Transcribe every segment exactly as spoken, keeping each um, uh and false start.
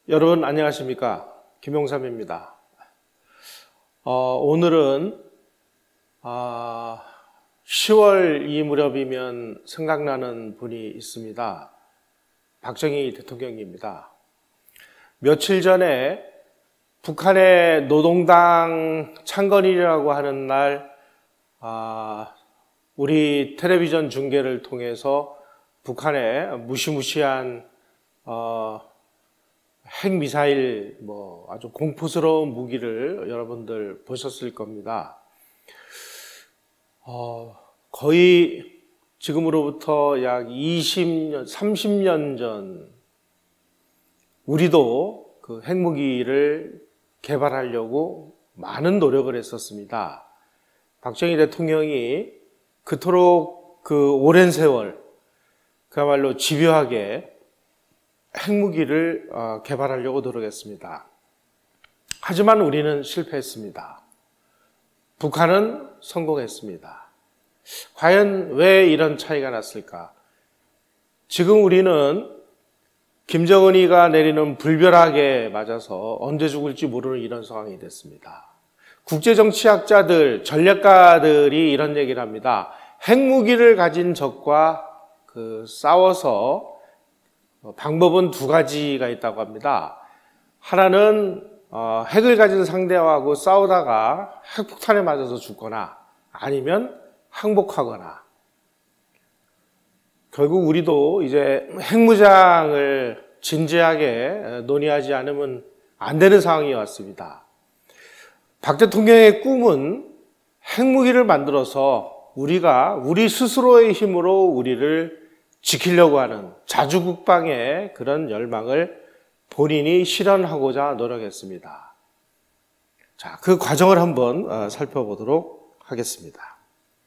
여러분 안녕하십니까? 김용삼입니다. 어, 오늘은 어, 시월 이 무렵이면 생각나는 분이 있습니다. 박정희 대통령입니다. 며칠 전에 북한의 노동당 창건일이라고 하는 날 어, 우리 텔레비전 중계를 통해서 북한의 무시무시한 어, 핵미사일, 뭐, 아주 공포스러운 무기를 여러분들 보셨을 겁니다. 어, 거의 지금으로부터 약 이십 년, 삼십 년 전, 우리도 그 핵무기를 개발하려고 많은 노력을 했었습니다. 박정희 대통령이 그토록 그 오랜 세월, 그야말로 집요하게 핵무기를 개발하려고 노력했습니다. 하지만 우리는 실패했습니다. 북한은 성공했습니다. 과연 왜 이런 차이가 났을까? 지금 우리는 김정은이가 내리는 불벼락에 맞아서 언제 죽을지 모르는 이런 상황이 됐습니다. 국제정치학자들, 전략가들이 이런 얘기를 합니다. 핵무기를 가진 적과 그 싸워서 방법은 두 가지가 있다고 합니다. 하나는 어, 핵을 가진 상대하고 싸우다가 핵폭탄에 맞아서 죽거나 아니면 항복하거나. 결국 우리도 이제 핵무장을 진지하게 논의하지 않으면 안 되는 상황이 왔습니다. 박 대통령의 꿈은 핵무기를 만들어서 우리가 우리 스스로의 힘으로 우리를 지키려고 하는 자주국방의 그런 열망을 본인이 실현하고자 노력했습니다. 자, 그 과정을 한번 살펴보도록 하겠습니다.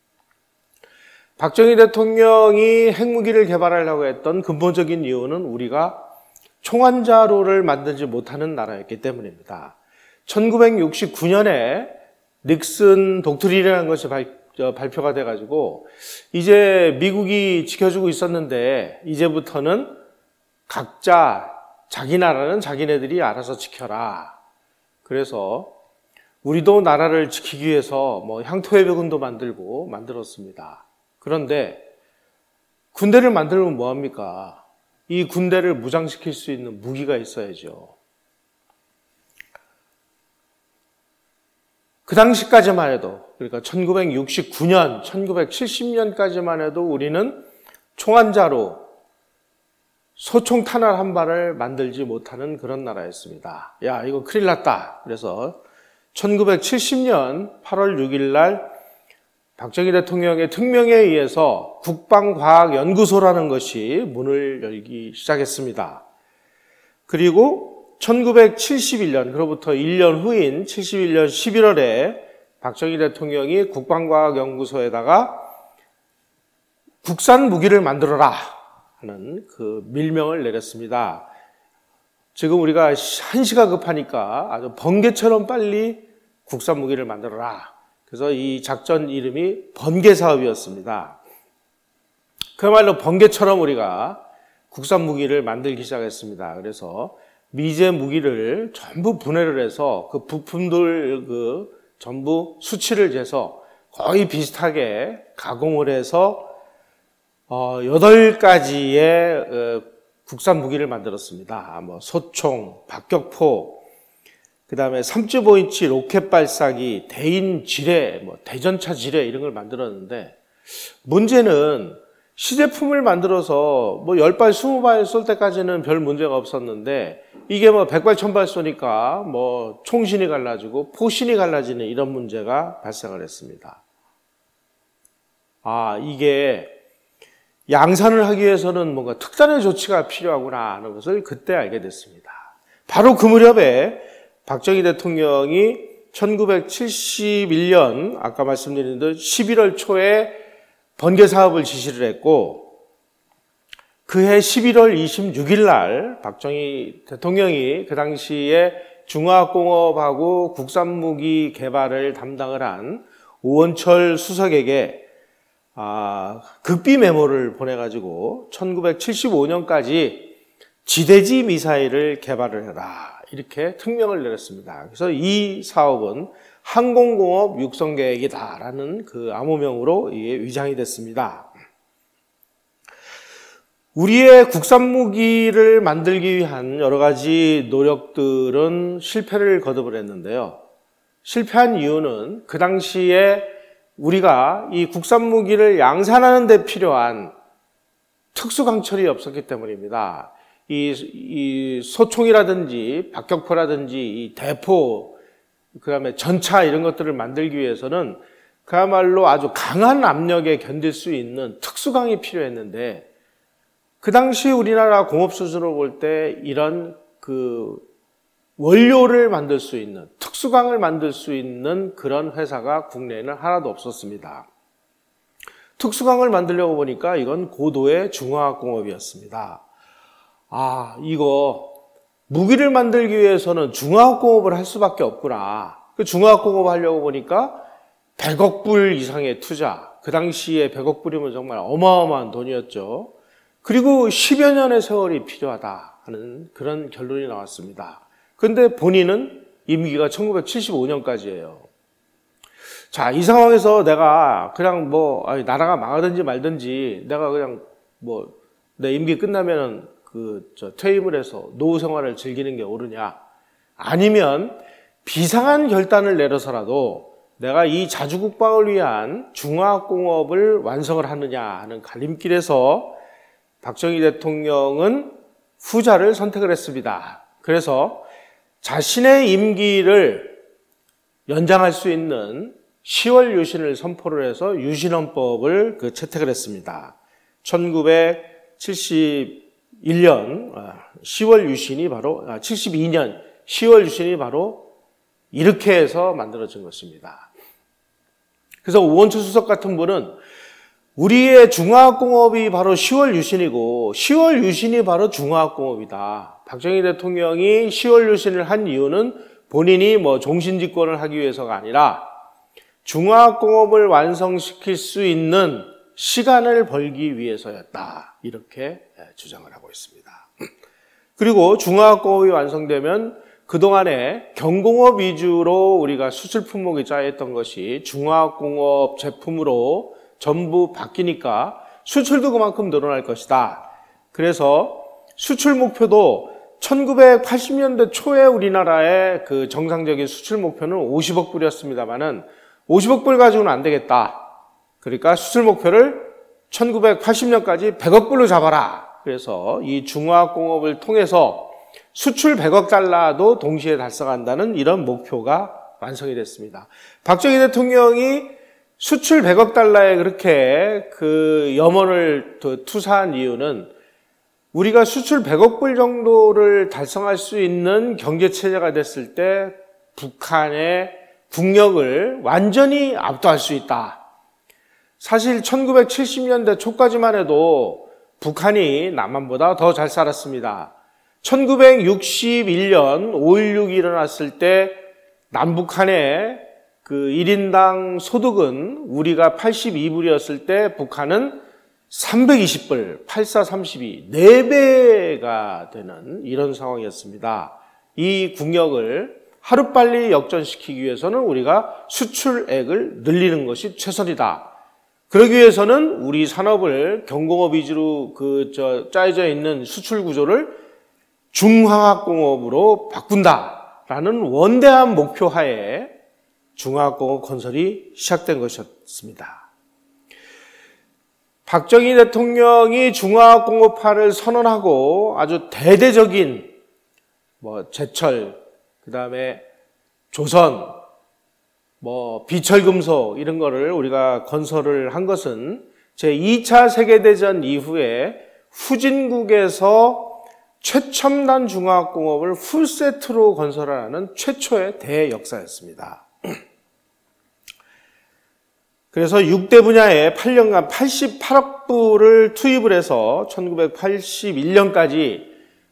박정희 대통령이 핵무기를 개발하려고 했던 근본적인 이유는 우리가 총환자로를 만들지 못하는 나라였기 때문입니다. 천구백육십구 년에 닉슨 독트린이라는 것이 발 발표가 돼가지고 이제 미국이 지켜주고 있었는데 이제부터는 각자 자기 나라는 자기네들이 알아서 지켜라. 그래서 우리도 나라를 지키기 위해서 뭐 향토해병군도 만들고 만들었습니다. 그런데 군대를 만들면 뭐합니까? 이 군대를 무장시킬 수 있는 무기가 있어야죠. 그 당시까지만 해도, 그러니까 천구백육십구 년, 천구백칠십 년까지만 해도 우리는 총환자로 소총 탄환 한 발을 만들지 못하는 그런 나라였습니다. 야, 이거 큰일 났다. 그래서 천구백칠십 년 팔월 육일 날 박정희 대통령의 특명에 의해서 국방과학연구소라는 것이 문을 열기 시작했습니다. 그리고 천구백칠십일 년, 그로부터 일 년 후인 칠십일 년 십일월에 박정희 대통령이 국방과학연구소에다가 국산 무기를 만들어라 하는 그 밀명을 내렸습니다. 지금 우리가 한시가 급하니까 아주 번개처럼 빨리 국산 무기를 만들어라. 그래서 이 작전 이름이 번개사업이었습니다. 그야말로 번개처럼 우리가 국산 무기를 만들기 시작했습니다. 그래서 미제 무기를 전부 분해를 해서 그 부품들 그 전부 수치를 재서 거의 비슷하게 가공을 해서 어 여덟 가지의 어, 국산 무기를 만들었습니다. 뭐 소총, 박격포, 그다음에 삼 점 오 인치 로켓 발사기, 대인 지뢰, 뭐 대전차 지뢰 이런 걸 만들었는데 문제는 시제품을 만들어서 뭐 열 발, 스무 발 쏠 때까지는 별 문제가 없었는데 이게 뭐 백 발, 천 발 쏘니까 뭐 총신이 갈라지고 포신이 갈라지는 이런 문제가 발생을 했습니다. 아, 이게 양산을 하기 위해서는 뭔가 특단의 조치가 필요하구나 하는 것을 그때 알게 됐습니다. 바로 그 무렵에 박정희 대통령이 천구백칠십일 년 아까 말씀드린 대로 십일월 초에 번개 사업을 지시를 했고 그해 십일월 이십육일 날 박정희 대통령이 그 당시에 중화공업하고 국산무기 개발을 담당을 한 오원철 수석에게 아, 극비 메모를 보내가지고 천구백칠십오 년까지 지대지 미사일을 개발을 해라. 이렇게 특명을 내렸습니다. 그래서 이 사업은 항공공업 육성계획이다라는 그 암호명으로 위장이 됐습니다. 우리의 국산 무기를 만들기 위한 여러 가지 노력들은 실패를 거듭을 했는데요. 실패한 이유는 그 당시에 우리가 이 국산 무기를 양산하는 데 필요한 특수강철이 없었기 때문입니다. 이, 이 소총이라든지 박격포라든지 이 대포, 그 다음에 전차 이런 것들을 만들기 위해서는 그야말로 아주 강한 압력에 견딜 수 있는 특수강이 필요했는데, 그 당시 우리나라 공업 수준으로 볼 때 이런 그 원료를 만들 수 있는, 특수강을 만들 수 있는 그런 회사가 국내에는 하나도 없었습니다. 특수강을 만들려고 보니까 이건 고도의 중화학공업이었습니다. 아, 이거 무기를 만들기 위해서는 중화학공업을 할 수밖에 없구나. 그 중화학공업 하려고 보니까 백억 불 이상의 투자, 그 당시에 백억 불이면 정말 어마어마한 돈이었죠. 그리고 십여 년의 세월이 필요하다 하는 그런 결론이 나왔습니다. 그런데 본인은 임기가 천구백칠십오 년까지예요. 자, 이 상황에서 내가 그냥 뭐 아니, 나라가 망하든지 말든지 내가 그냥 뭐 내 임기 끝나면은 그 저 퇴임을 해서 노후 생활을 즐기는 게 옳으냐, 아니면 비상한 결단을 내려서라도 내가 이 자주국방을 위한 중화학공업을 완성을 하느냐 하는 갈림길에서 박정희 대통령은 후자를 선택을 했습니다. 그래서 자신의 임기를 연장할 수 있는 시월 유신을 선포를 해서 유신헌법을 그 채택을 했습니다. 천구백칠십일 년 시월 유신이 바로, 칠십이 년 시월 유신이 바로 이렇게 해서 만들어진 것입니다. 그래서 오원철 수석 같은 분은 우리의 중화학공업이 바로 시월 유신이고 시월 유신이 바로 중화학공업이다. 박정희 대통령이 시월 유신을 한 이유는 본인이 뭐 종신집권을 하기 위해서가 아니라 중화학공업을 완성시킬 수 있는 시간을 벌기 위해서였다. 이렇게 주장을 하고 있습니다. 그리고 중화학공업이 완성되면 그동안에 경공업 위주로 우리가 수출 품목이 짜였던 것이 중화학공업 제품으로 전부 바뀌니까 수출도 그만큼 늘어날 것이다. 그래서 수출 목표도 천구백팔십 년대 초에 우리나라의 그 정상적인 수출 목표는 오십억 불이었습니다만은 오십억 불 가지고는 안 되겠다. 그러니까 수출 목표를 천구백팔십 년까지 백억 불로 잡아라. 그래서 이 중화학공업을 통해서 수출 백억 달러도 동시에 달성한다는 이런 목표가 완성이 됐습니다. 박정희 대통령이 수출 백억 달러에 그렇게 그 염원을 투사한 이유는 우리가 수출 백억 불 정도를 달성할 수 있는 경제체제가 됐을 때 북한의 국력을 완전히 압도할 수 있다. 사실 천구백칠십 년대 초까지만 해도 북한이 남한보다 더 잘 살았습니다. 천구백육십일 년 오일육이 일어났을 때 남북한의 그 일 인당 소득은 우리가 팔십이 불이었을 때 북한은 삼백이십 불, 팔사 삼십이, 네 배가 되는 이런 상황이었습니다. 이 국력을 하루빨리 역전시키기 위해서는 우리가 수출액을 늘리는 것이 최선이다. 그러기 위해서는 우리 산업을 경공업 위주로 그 저 짜여져 있는 수출 구조를 중화학공업으로 바꾼다라는 원대한 목표 하에 중화학공업 건설이 시작된 것이었습니다. 박정희 대통령이 중화학공업화를 선언하고 아주 대대적인 뭐 제철, 그 다음에 조선, 뭐 비철금속 이런 거를 우리가 건설을 한 것은 제이 차 세계대전 이후에 후진국에서 최첨단 중화학공업을 풀세트로 건설하는 최초의 대역사였습니다. 그래서 육 대 분야에 팔 년간 팔십팔억 불을 투입을 해서 천구백팔십일 년까지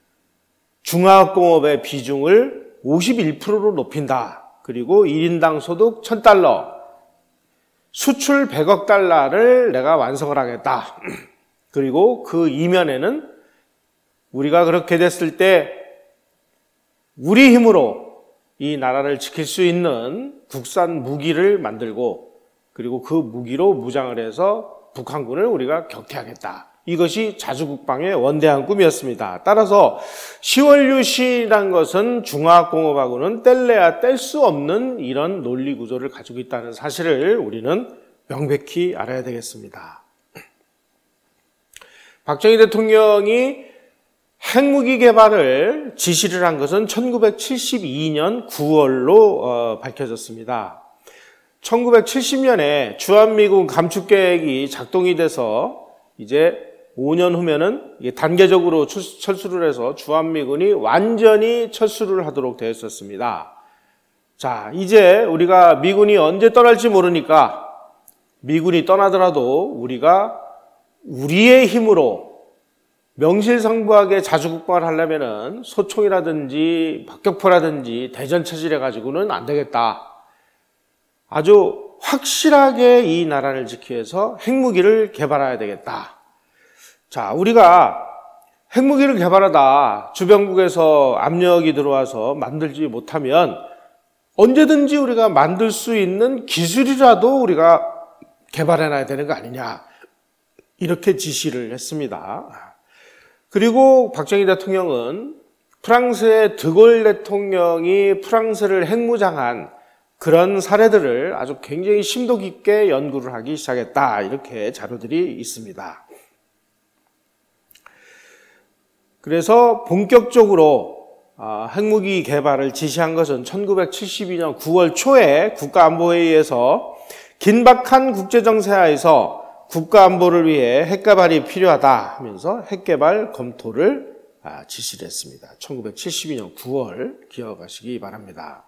중화학공업의 비중을 오십일 퍼센트로 높인다. 그리고 일 인당 소득 천 달러, 수출 백억 달러를 내가 완성을 하겠다. 그리고 그 이면에는 우리가 그렇게 됐을 때 우리 힘으로 이 나라를 지킬 수 있는 국산 무기를 만들고 그리고 그 무기로 무장을 해서 북한군을 우리가 격퇴하겠다. 이것이 자주국방의 원대한 꿈이었습니다. 따라서 시월유신이란 것은 중화공업하고는 뗄래야 뗄 수 없는 이런 논리 구조를 가지고 있다는 사실을 우리는 명백히 알아야 되겠습니다. 박정희 대통령이 핵무기 개발을 지시를 한 것은 천구백칠십이 년 구월로 어, 밝혀졌습니다. 천구백칠십 년에 주한미군 감축계획이 작동이 돼서 이제 오 년 후면은 단계적으로 철수를 해서 주한미군이 완전히 철수를 하도록 되어 있었습니다. 자, 이제 우리가 미군이 언제 떠날지 모르니까 미군이 떠나더라도 우리가 우리의 힘으로 명실상부하게 자주국방을 하려면은 소총이라든지 박격포라든지 대전차지를 가지고는 안 되겠다. 아주 확실하게 이 나라를 지키기 위해서 핵무기를 개발해야 되겠다. 자, 우리가 핵무기를 개발하다 주변국에서 압력이 들어와서 만들지 못하면 언제든지 우리가 만들 수 있는 기술이라도 우리가 개발해놔야 되는 거 아니냐. 이렇게 지시를 했습니다. 그리고 박정희 대통령은 프랑스의 드골 대통령이 프랑스를 핵무장한 그런 사례들을 아주 굉장히 심도 깊게 연구를 하기 시작했다. 이렇게 자료들이 있습니다. 그래서 본격적으로 핵무기 개발을 지시한 것은 천구백칠십이 년 구월 초에 국가안보회의에서 긴박한 국제정세하에서 국가안보를 위해 핵개발이 필요하다 하면서 핵개발 검토를 지시를 했습니다. 천구백칠십이 년 구월 기억하시기 바랍니다.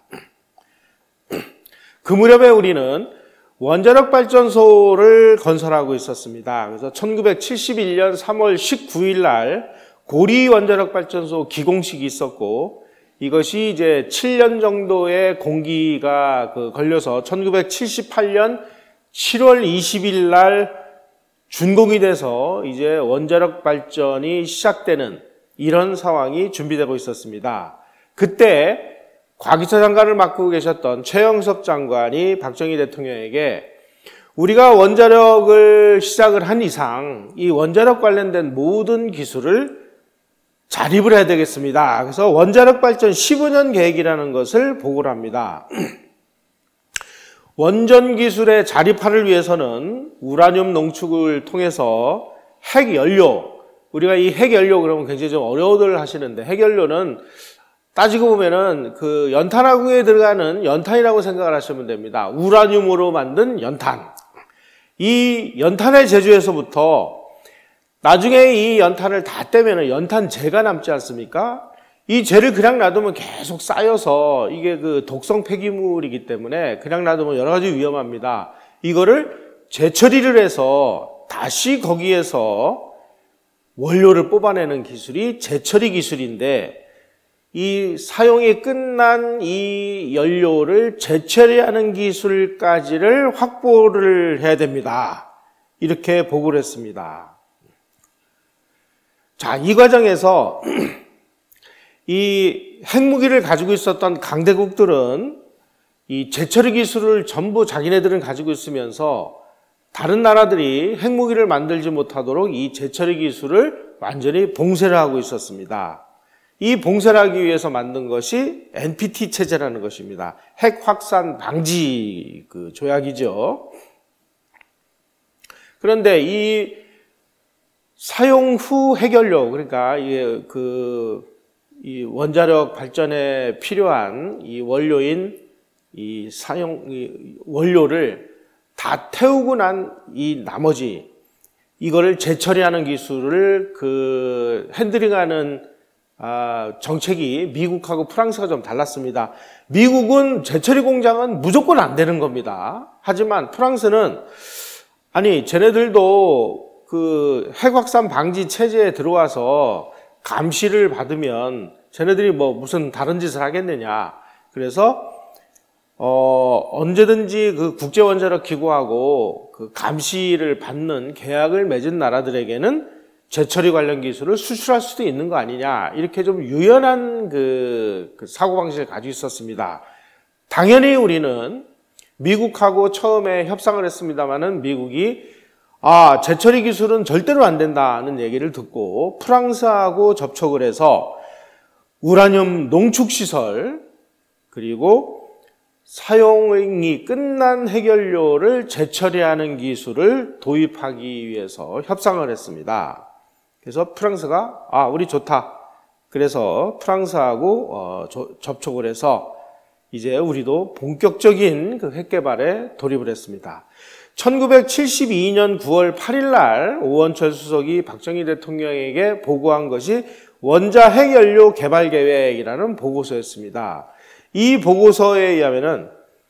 그 무렵에 우리는 원자력 발전소를 건설하고 있었습니다. 그래서 천구백칠십일 년 삼월 십구일 날 고리 원자력 발전소 기공식이 있었고 이것이 이제 칠 년 정도의 공기가 그 걸려서 천구백칠십팔 년 칠월 이십일 날 준공이 돼서 이제 원자력 발전이 시작되는 이런 상황이 준비되고 있었습니다. 그때 과기차 장관을 맡고 계셨던 최영석 장관이 박정희 대통령에게 우리가 원자력을 시작을 한 이상 이 원자력 관련된 모든 기술을 자립을 해야 되겠습니다. 그래서 원자력 발전 십오 년 계획이라는 것을 보고를 합니다. 원전 기술의 자립화를 위해서는 우라늄 농축을 통해서 핵연료, 우리가 이 핵연료 그러면 굉장히 좀 어려워들 하시는데 핵연료는 따지고 보면은 그 연탄화구에 들어가는 연탄이라고 생각을 하시면 됩니다. 우라늄으로 만든 연탄. 이 연탄의 제조에서부터 나중에 이 연탄을 다 떼면은 연탄재가 남지 않습니까? 이 재를 그냥 놔두면 계속 쌓여서 이게 그 독성 폐기물이기 때문에 그냥 놔두면 여러 가지 위험합니다. 이거를 재처리를 해서 다시 거기에서 원료를 뽑아내는 기술이 재처리 기술인데 이 사용이 끝난 이 연료를 재처리하는 기술까지를 확보를 해야 됩니다. 이렇게 보고를 했습니다. 자, 이 과정에서 이 핵무기를 가지고 있었던 강대국들은 이 재처리 기술을 전부 자기네들은 가지고 있으면서 다른 나라들이 핵무기를 만들지 못하도록 이 재처리 기술을 완전히 봉쇄를 하고 있었습니다. 이 봉쇄를 하기 위해서 만든 것이 엔피티 체제라는 것입니다. 핵 확산 방지 그 조약이죠. 그런데 이 사용 후 핵연료, 그러니까 이 그 이 원자력 발전에 필요한 이 원료인 이 사용 이 원료를 다 태우고 난 이 나머지 이거를 재처리하는 기술을 그 핸들링하는 아, 정책이 미국하고 프랑스가 좀 달랐습니다. 미국은 재처리 공장은 무조건 안 되는 겁니다. 하지만 프랑스는 아니 쟤네들도 그 핵확산 방지 체제에 들어와서 감시를 받으면 쟤네들이 뭐 무슨 다른 짓을 하겠느냐. 그래서 어 언제든지 그 국제원자력 기구하고 그 감시를 받는 계약을 맺은 나라들에게는 재처리 관련 기술을 수출할 수도 있는 거 아니냐, 이렇게 좀 유연한 그, 그 사고방식을 가지고 있었습니다. 당연히 우리는 미국하고 처음에 협상을 했습니다마는 미국이 아, 재처리 기술은 절대로 안 된다는 얘기를 듣고 프랑스하고 접촉을 해서 우라늄 농축시설, 그리고 사용이 끝난 해결료를 재처리하는 기술을 도입하기 위해서 협상을 했습니다. 그래서 프랑스가 아, 우리 좋다. 그래서 프랑스하고 어, 조, 접촉을 해서 이제 우리도 본격적인 그 핵개발에 돌입을 했습니다. 천구백칠십이 년 구월 팔일 날 오원철 수석이 박정희 대통령에게 보고한 것이 원자 핵연료 개발 계획이라는 보고서였습니다. 이 보고서에 의하면은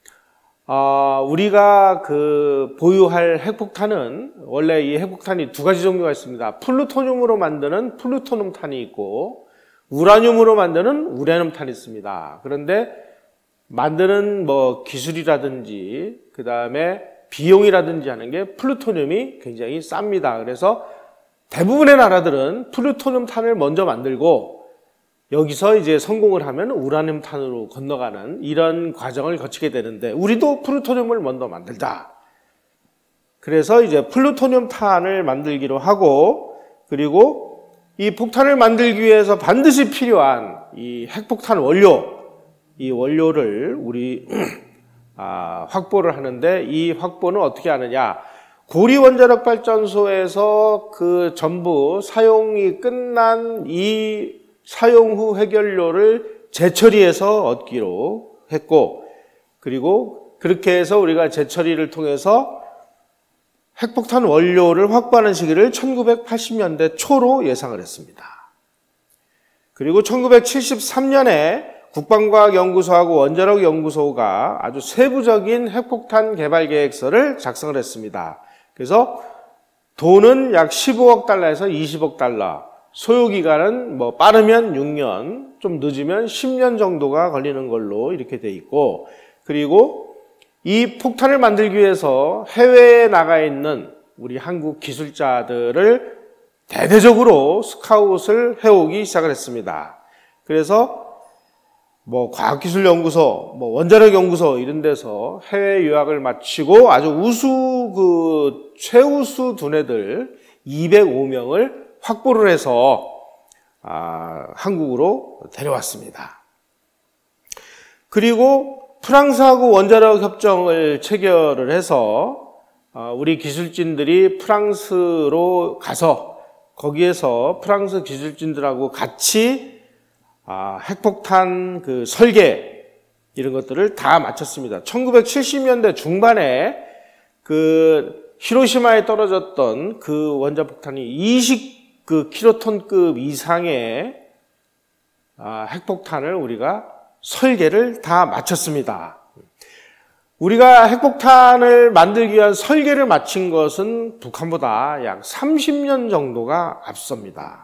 어, 우리가 그 보유할 핵폭탄은 원래 이 핵폭탄이 두 가지 종류가 있습니다. 플루토늄으로 만드는 플루토늄탄이 있고 우라늄으로 만드는 우라늄탄이 있습니다. 그런데 만드는 뭐 기술이라든지 그 다음에 비용이라든지 하는 게 플루토늄이 굉장히 쌉니다. 그래서 대부분의 나라들은 플루토늄탄을 먼저 만들고 여기서 이제 성공을 하면 우라늄탄으로 건너가는 이런 과정을 거치게 되는데 우리도 플루토늄을 먼저 만들자. 그래서 이제 플루토늄탄을 만들기로 하고 그리고 이 폭탄을 만들기 위해서 반드시 필요한 이 핵폭탄 원료, 이 원료를 우리 아, 확보를 하는데 이 확보는 어떻게 하느냐? 고리원자력 발전소에서 그 전부 사용이 끝난 이 사용 후 해결료를 재처리해서 얻기로 했고 그리고 그렇게 해서 우리가 재처리를 통해서 핵폭탄 원료를 확보하는 시기를 천구백팔십 년대 초로 예상을 했습니다. 그리고 천구백칠십삼 년에 국방과학연구소하고 원자력연구소가 아주 세부적인 핵폭탄 개발 계획서를 작성을 했습니다. 그래서 돈은 약 십오억 달러에서 이십억 달러, 소요기간은 뭐 빠르면 육 년, 좀 늦으면 십 년 정도가 걸리는 걸로 이렇게 돼 있고 그리고 이 폭탄을 만들기 위해서 해외에 나가 있는 우리 한국 기술자들을 대대적으로 스카웃을 해오기 시작을 했습니다. 그래서 뭐 과학기술연구소, 뭐 원자력연구소 이런 데서 해외 유학을 마치고 아주 우수 그 최우수 두뇌들 이백오 명을 확보를 해서 아, 한국으로 데려왔습니다. 그리고 프랑스하고 원자력 협정을 체결을 해서 아, 우리 기술진들이 프랑스로 가서 거기에서 프랑스 기술진들하고 같이 아, 핵폭탄 그 설계 이런 것들을 다 마쳤습니다. 천구백칠십 년대 중반에 그 히로시마에 떨어졌던 그 원자폭탄이 이십 그 킬로톤급 이상의 아, 핵폭탄을 우리가 설계를 다 마쳤습니다. 우리가 핵폭탄을 만들기 위한 설계를 마친 것은 북한보다 약 삼십 년 정도가 앞섭니다.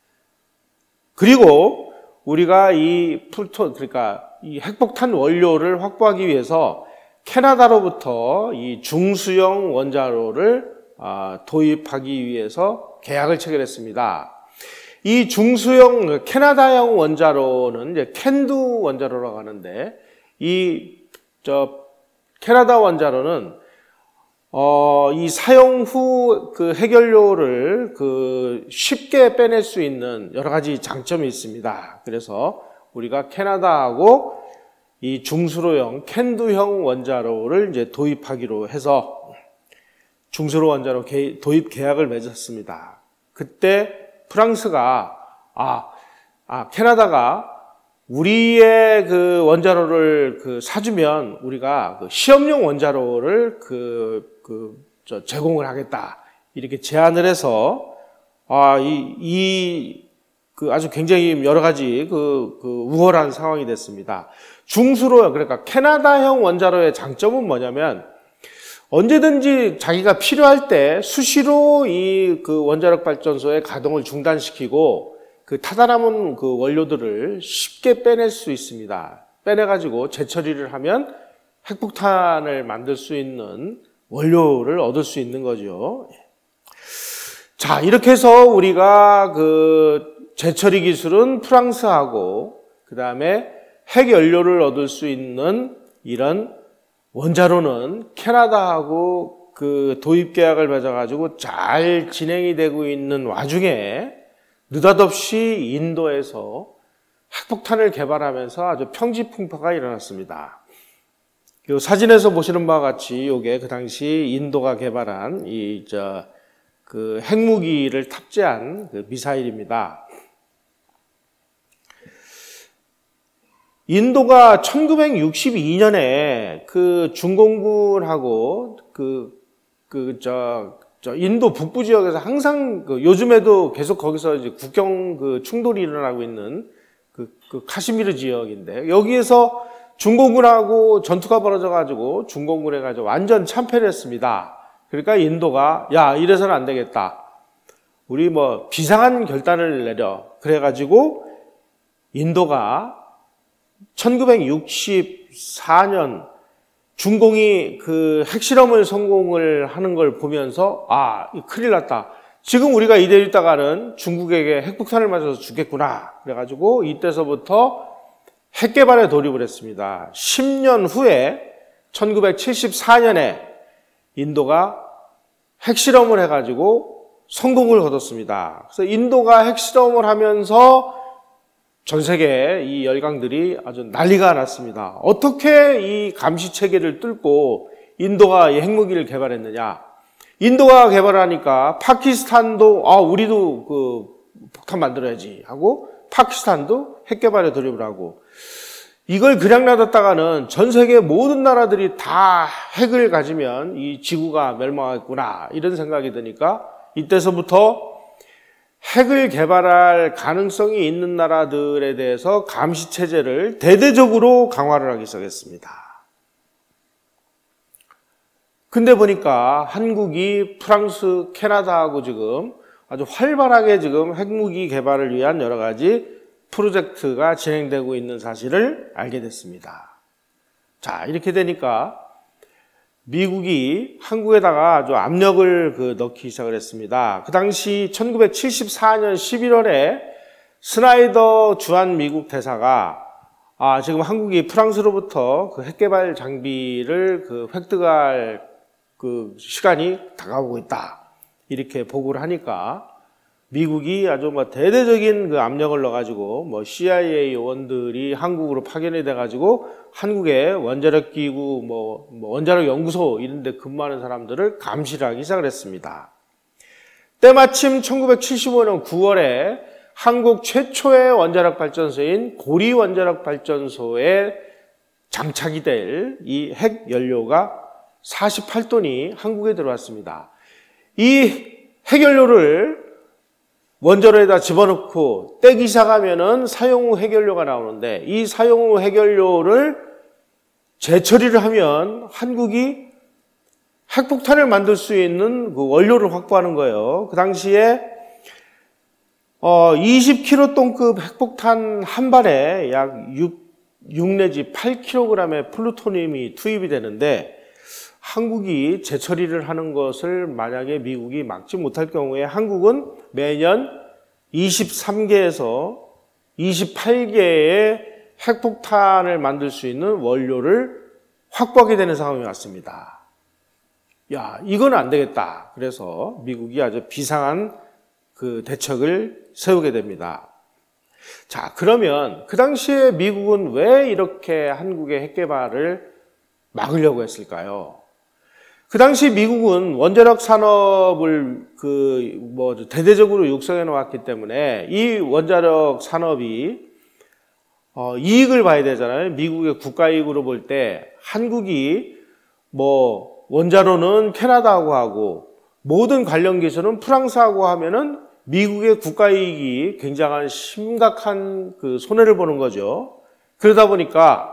그리고 우리가 이 풀토, 그러니까 이 핵폭탄 원료를 확보하기 위해서 캐나다로부터 이 중수형 원자로를 도입하기 위해서 계약을 체결했습니다. 이 중수형 캐나다형 원자로는 이제 캔두 원자로라고 하는데 이 저 캐나다 원자로는 어, 이 사용 후 그 해결료를 그 쉽게 빼낼 수 있는 여러 가지 장점이 있습니다. 그래서 우리가 캐나다하고 이 중수로형 캔두형 원자로를 이제 도입하기로 해서 중수로 원자로 개, 도입 계약을 맺었습니다. 그때 프랑스가 아, 아 캐나다가 우리의 그 원자로를 그 사주면 우리가 그 시험용 원자로를 그, 그, 저 제공을 하겠다. 이렇게 제안을 해서, 아, 이, 이, 그 아주 굉장히 여러 가지 그, 그 우월한 상황이 됐습니다. 중수로, 그러니까 캐나다형 원자로의 장점은 뭐냐면 언제든지 자기가 필요할 때 수시로 이 그 원자력 발전소의 가동을 중단시키고 그 타다 남은 그 원료들을 쉽게 빼낼 수 있습니다. 빼내가지고 재처리를 하면 핵폭탄을 만들 수 있는 원료를 얻을 수 있는 거죠. 자, 이렇게 해서 우리가 그 재처리 기술은 프랑스하고 그 다음에 핵 연료를 얻을 수 있는 이런 원자로는 캐나다하고 그 도입 계약을 맺어가지고 잘 진행이 되고 있는 와중에 느닷없이 인도에서 핵폭탄을 개발하면서 아주 평지풍파가 일어났습니다. 이 사진에서 보시는 바와 같이 이게 그 당시 인도가 개발한 이 저 그 핵무기를 탑재한 그 미사일입니다. 인도가 천구백육십이 년에 그 중공군하고 그 그 저 저 인도 북부 지역에서 항상 그 요즘에도 계속 거기서 이제 국경 그 충돌이 일어나고 있는 그, 그 카시미르 지역인데 여기에서 중공군하고 전투가 벌어져가지고 중공군에 가지고 완전 참패를 했습니다. 그러니까 인도가 야 이래서는 안 되겠다. 우리 뭐 비상한 결단을 내려. 그래가지고 인도가 천구백육십사 년 중공이 그 핵실험을 성공을 하는 걸 보면서 아 큰일 났다. 지금 우리가 이대로 있다가는 중국에게 핵폭탄을 맞아서 죽겠구나. 그래가지고 이때서부터 핵 개발에 돌입을 했습니다. 십 년 후에 천구백칠십사 년에 인도가 핵실험을 해가지고 성공을 거뒀습니다. 그래서 인도가 핵실험을 하면서 전 세계 이 열강들이 아주 난리가 났습니다. 어떻게 이 감시 체계를 뚫고 인도가 이 핵무기를 개발했느냐? 인도가 개발하니까 파키스탄도 아 우리도 그 폭탄 만들어야지 하고 파키스탄도 핵 개발에 돌입을 하고 이걸 그냥 놔뒀다가는 전 세계 모든 나라들이 다 핵을 가지면 이 지구가 멸망하겠구나 이런 생각이 드니까 이때서부터 핵을 개발할 가능성이 있는 나라들에 대해서 감시 체제를 대대적으로 강화를 하기 시작했습니다. 근데 보니까 한국이 프랑스, 캐나다하고 지금 아주 활발하게 지금 핵무기 개발을 위한 여러 가지 프로젝트가 진행되고 있는 사실을 알게 됐습니다. 자, 이렇게 되니까 미국이 한국에다가 아주 압력을 그 넣기 시작을 했습니다. 그 당시 천구백칠십사 년 십일월에 스나이더 주한 미국 대사가 아, 지금 한국이 프랑스로부터 그 핵개발 장비를 그 획득할 그 시간이 다가오고 있다. 이렇게 보고를 하니까 미국이 아주 뭐 대대적인 그 압력을 넣어가지고 뭐 씨아이에이 요원들이 한국으로 파견이 돼가지고 한국의 원자력 기구, 뭐, 뭐 원자력 연구소 이런 데 근무하는 사람들을 감시를 하기 시작을 했습니다. 때마침 천구백칠십오 년 구월에 한국 최초의 원자력 발전소인 고리 원자력 발전소에 장착이 될 이 핵 연료가 사십팔 톤이 한국에 들어왔습니다. 이 핵연료를 원자로에다 집어넣고 떼기 시작하면은 사용 후 핵연료가 나오는데 이 사용 후 핵연료를 재처리를 하면 한국이 핵폭탄을 만들 수 있는 그 원료를 확보하는 거예요. 그 당시에 어 이십 킬로톤급 핵폭탄 한 발에 약 육, 육 내지 팔 킬로그램의 플루토늄이 투입이 되는데 한국이 재처리를 하는 것을 만약에 미국이 막지 못할 경우에 한국은 매년 이십삼 개에서 이십팔 개의 핵폭탄을 만들 수 있는 원료를 확보하게 되는 상황이 왔습니다. 야, 이건 안 되겠다. 그래서 미국이 아주 비상한 그 대책을 세우게 됩니다. 자, 그러면 그 당시에 미국은 왜 이렇게 한국의 핵 개발을 막으려고 했을까요? 그 당시 미국은 원자력 산업을 그 뭐 대대적으로 육성해 놓았기 때문에 이 원자력 산업이 어 이익을 봐야 되잖아요. 미국의 국가 이익으로 볼 때 한국이 뭐 원자로는 캐나다하고 하고 모든 관련 기술은 프랑스하고 하면은 미국의 국가 이익이 굉장한 심각한 그 손해를 보는 거죠. 그러다 보니까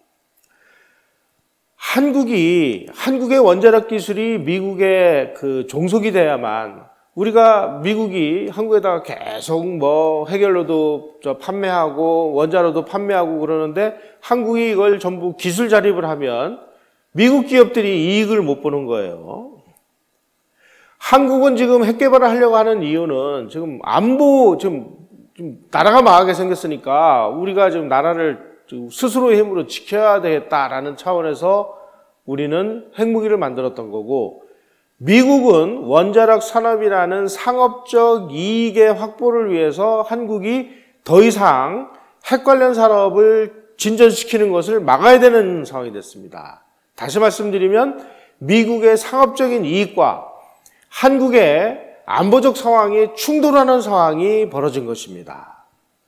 한국이, 한국의 원자력 기술이 미국의 그 종속이 돼야만 우리가 미국이 한국에다가 계속 뭐 핵연료도 저 판매하고 원자로도 판매하고 그러는데 한국이 이걸 전부 기술 자립을 하면 미국 기업들이 이익을 못 보는 거예요. 한국은 지금 핵 개발을 하려고 하는 이유는 지금 안보, 지금, 좀 나라가 망하게 생겼으니까 우리가 지금 나라를 스스로의 힘으로 지켜야 되겠다라는 차원에서 우리는 핵무기를 만들었던 거고, 미국은 원자력 산업이라는 상업적 이익의 확보를 위해서 한국이 더 이상 핵 관련 산업을 진전시키는 것을 막아야 되는 상황이 됐습니다. 다시 말씀드리면 미국의 상업적인 이익과 한국의 안보적 상황이 충돌하는 상황이 벌어진 것입니다.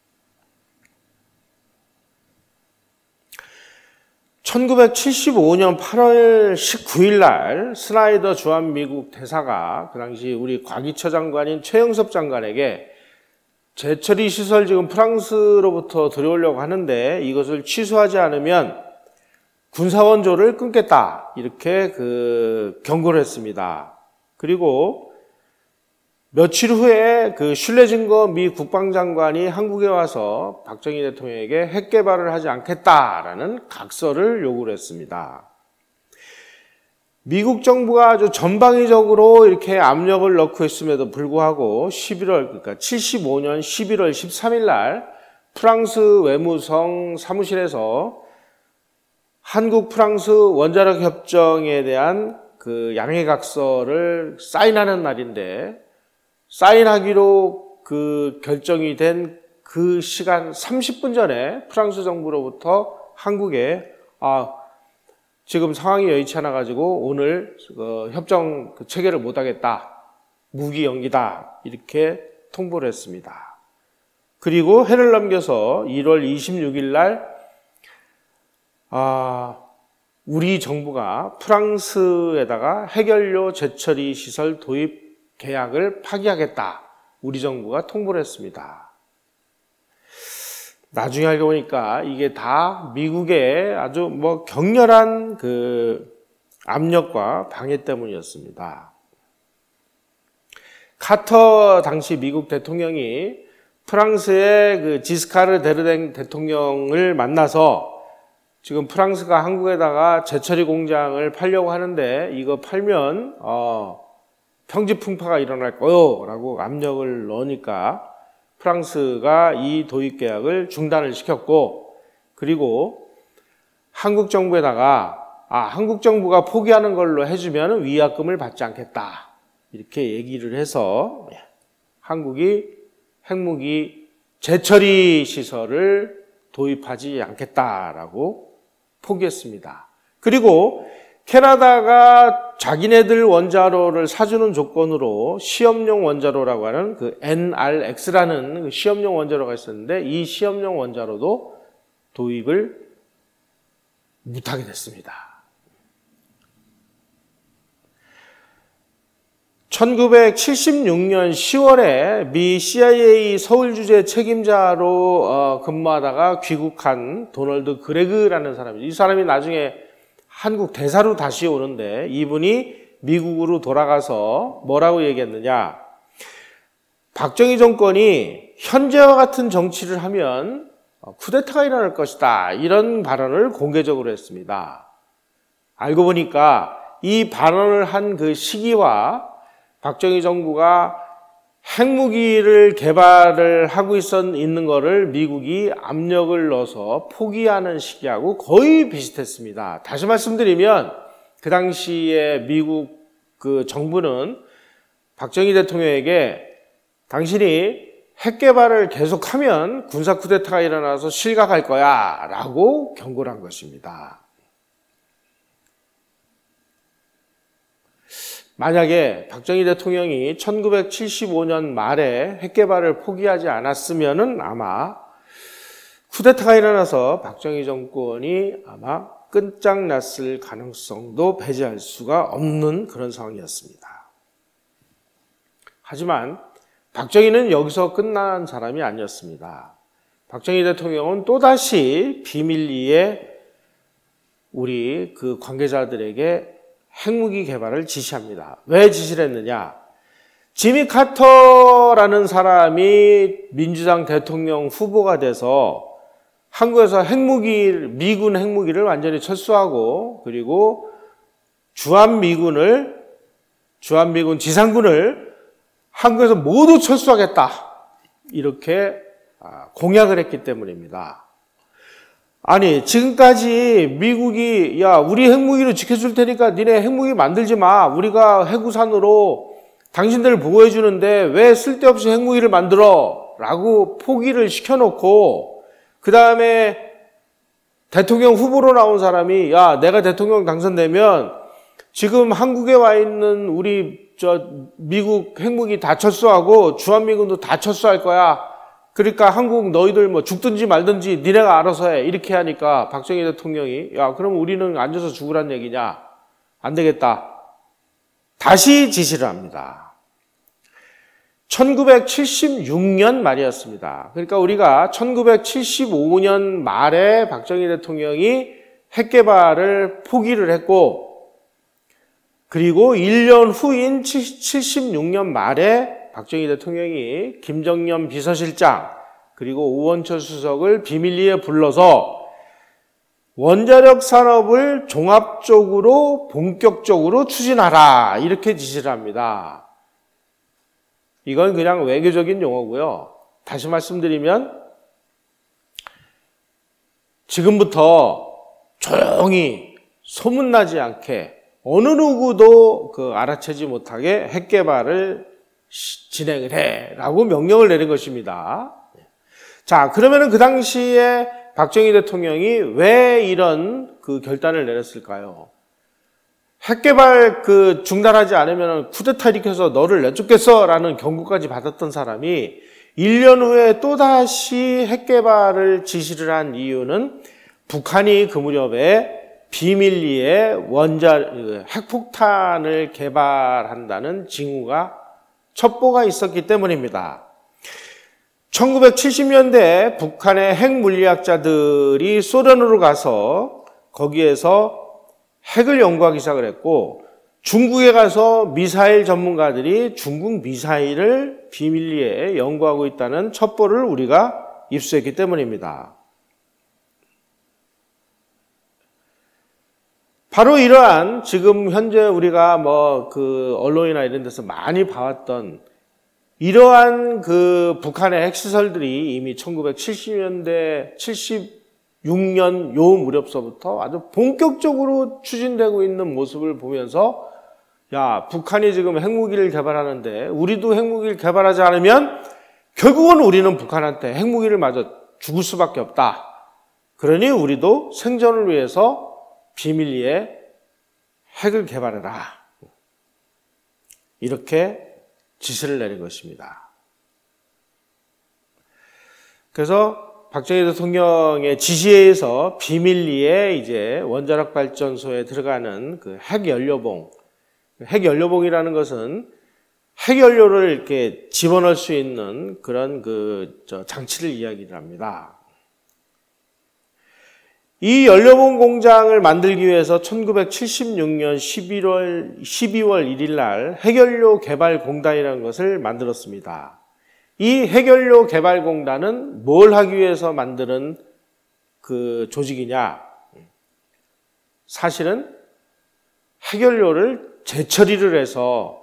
천구백칠십오 년 팔월 십구일 날 스나이더 주한미국 대사가 그 당시 우리 과기처 장관인 최영섭 장관에게 재처리 시설 지금 프랑스로부터 들여오려고 하는데 이것을 취소하지 않으면 군사원조를 끊겠다, 이렇게 그 경고를 했습니다. 그리고 며칠 후에 그 슐레징거 미 국방장관이 한국에 와서 박정희 대통령에게 핵 개발을 하지 않겠다라는 각서를 요구를 했습니다. 미국 정부가 아주 전방위적으로 이렇게 압력을 넣고 있음에도 불구하고 십일월, 그러니까 칠십오 년 십일월 십삼일 날 프랑스 외무성 사무실에서 한국 프랑스 원자력 협정에 대한 그 양해각서를 사인하는 날인데, 사인하기로 그 결정이 된 그 시간 삼십 분 전에 프랑스 정부로부터 한국에 아 지금 상황이 여의치 않아 가지고 오늘 그 협정 그 체결을 못 하겠다, 무기 연기다, 이렇게 통보를 했습니다. 그리고 해를 넘겨서 일월 이십육일 날 아 우리 정부가 프랑스에다가 핵연료 재처리 시설 도입 계약을 파기하겠다, 우리 정부가 통보를 했습니다. 나중에 알고 보니까 이게 다 미국의 아주 뭐 격렬한 그 압력과 방해 때문이었습니다. 카터 당시 미국 대통령이 프랑스의 그 지스카르 데르댕 대통령을 만나서 지금 프랑스가 한국에다가 재처리 공장을 팔려고 하는데 이거 팔면 어, 평지풍파가 일어날 거요 라고 압력을 넣으니까 프랑스가 이 도입 계약을 중단을 시켰고, 그리고 한국 정부에다가 아 한국 정부가 포기하는 걸로 해주면 위약금을 받지 않겠다, 이렇게 얘기를 해서 한국이 핵무기 재처리 시설을 도입하지 않겠다라고 포기했습니다. 그리고 캐나다가 자기네들 원자로를 사주는 조건으로 시험용 원자로라고 하는 그 엔알엑스라는 시험용 원자로가 있었는데 이 시험용 원자로도 도입을 못하게 됐습니다. 천구백칠십육 년 시월에 미 씨아이에이 서울 주재 책임자로 어, 근무하다가 귀국한 도널드 그레그라는 사람이, 이 사람이 나중에 한국 대사로 다시 오는데 이분이 미국으로 돌아가서 뭐라고 얘기했느냐, 박정희 정권이 현재와 같은 정치를 하면 쿠데타가 일어날 것이다, 이런 발언을 공개적으로 했습니다. 알고 보니까 이 발언을 한 그 시기와 박정희 정부가 핵무기를 개발을 하고 있었, 있는 거를 미국이 압력을 넣어서 포기하는 시기하고 거의 비슷했습니다. 다시 말씀드리면 그 당시에 미국 그 정부는 박정희 대통령에게 당신이 핵 개발을 계속하면 군사 쿠데타가 일어나서 실각할 거야 라고 경고를 한 것입니다. 만약에 박정희 대통령이 천구백칠십오 년 말에 핵 개발을 포기하지 않았으면은 아마 쿠데타가 일어나서 박정희 정권이 아마 끝장났을 가능성도 배제할 수가 없는 그런 상황이었습니다. 하지만 박정희는 여기서 끝난 사람이 아니었습니다. 박정희 대통령은 또다시 비밀리에 우리 그 관계자들에게 핵무기 개발을 지시합니다. 왜 지시를 했느냐? 지미 카터라는 사람이 민주당 대통령 후보가 돼서 한국에서 핵무기, 미군 핵무기를 완전히 철수하고 그리고 주한미군을 주한미군 지상군을 한국에서 모두 철수하겠다. 이렇게 공약을 했기 때문입니다. 아니, 지금까지 미국이 야, 우리 핵무기를 지켜줄 테니까 니네 핵무기 만들지 마. 우리가 해구산으로 당신들을 보호해 주는데 왜 쓸데없이 핵무기를 만들어? 라고 포기를 시켜놓고 그 다음에 대통령 후보로 나온 사람이 야, 내가 대통령 당선되면 지금 한국에 와 있는 우리 저 미국 핵무기 다 철수하고 주한미군도 다 철수할 거야. 그러니까 한국 너희들 뭐 죽든지 말든지 니네가 알아서 해. 이렇게 하니까 박정희 대통령이 야, 그럼 우리는 앉아서 죽으란 얘기냐? 안 되겠다. 다시 지시를 합니다. 천구백칠십육 년 말이었습니다. 그러니까 우리가 천구백칠십오 년 말에 박정희 대통령이 핵 개발을 포기를 했고, 그리고 일 년 후인 칠십육 년 말에 박정희 대통령이 김정년 비서실장 그리고 오원철 수석을 비밀리에 불러서 원자력 산업을 종합적으로 본격적으로 추진하라 이렇게 지시를 합니다. 이건 그냥 외교적인 용어고요. 다시 말씀드리면 지금부터 조용히 소문나지 않게 어느 누구도 그 알아채지 못하게 핵 개발을 진행을 해라고 명령을 내린 것입니다. 자, 그러면은 그 당시에 박정희 대통령이 왜 이런 그 결단을 내렸을까요? 핵 개발 그 중단하지 않으면 쿠데타 일으켜서 너를 내쫓겠어라는 경고까지 받았던 사람이 일 년 후에 또다시 핵 개발을 지시를 한 이유는 북한이 그 무렵에 비밀리에 원자 핵폭탄을 개발한다는 징후가 첩보가 있었기 때문입니다. 천구백칠십 년대 북한의 핵물리학자들이 소련으로 가서 거기에서 핵을 연구하기 시작을 했고, 중국에 가서 미사일 전문가들이 중국 미사일을 비밀리에 연구하고 있다는 첩보를 우리가 입수했기 때문입니다. 바로 이러한 지금 현재 우리가 뭐 그 언론이나 이런 데서 많이 봐왔던 이러한 그 북한의 핵시설들이 이미 천구백칠십 년대, 칠십육 년 요 무렵서부터 아주 본격적으로 추진되고 있는 모습을 보면서 야, 북한이 지금 핵무기를 개발하는데 우리도 핵무기를 개발하지 않으면 결국은 우리는 북한한테 핵무기를 맞아 죽을 수밖에 없다. 그러니 우리도 생존을 위해서 비밀리에 핵을 개발해라. 이렇게 지시를 내린 것입니다. 그래서 박정희 대통령의 지시에 의해서 비밀리에 이제 원자력 발전소에 들어가는 그 핵연료봉, 핵연료봉이라는 것은 핵연료를 이렇게 집어넣을 수 있는 그런 그 저 장치를 이야기를 합니다. 이 연료봉 공장을 만들기 위해서 천구백칠십육 년 십일월, 십이월 일일 날 핵연료 개발공단이라는 것을 만들었습니다. 이 핵연료 개발공단은 뭘 하기 위해서 만드는 그 조직이냐? 사실은 핵연료를 재처리를 해서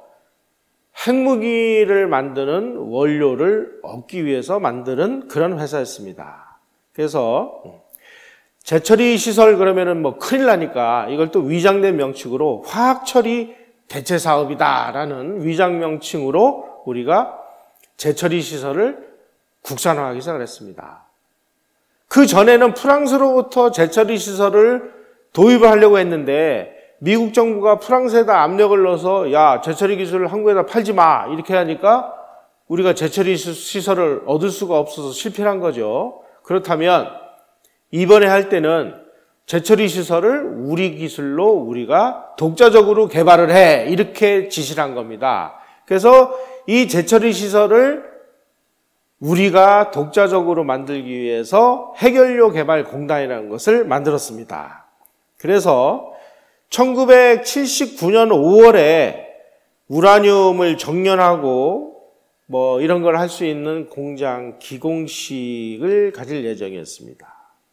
핵무기를 만드는 원료를 얻기 위해서 만드는 그런 회사였습니다. 그래서 재처리 시설 그러면은 뭐 큰일 나니까 이걸 또 위장된 명칭으로 화학처리 대체 사업이다라는 위장 명칭으로 우리가 재처리 시설을 국산화하기 시작을 했습니다. 그 전에는 프랑스로부터 재처리 시설을 도입을 하려고 했는데 미국 정부가 프랑스에다 압력을 넣어서 야, 재처리 기술을 한국에다 팔지 마 이렇게 하니까 우리가 재처리 시설을 얻을 수가 없어서 실패를 한 거죠. 그렇다면 이번에 할 때는 재처리 시설을 우리 기술로 우리가 독자적으로 개발을 해 이렇게 지시를 한 겁니다. 그래서 이 재처리 시설을 우리가 독자적으로 만들기 위해서 핵연료 개발 공단이라는 것을 만들었습니다. 그래서 천구백칠십구 년 오월에 우라늄을 정련하고 뭐 이런 걸 할 수 있는 공장 기공식을 가질 예정이었습니다.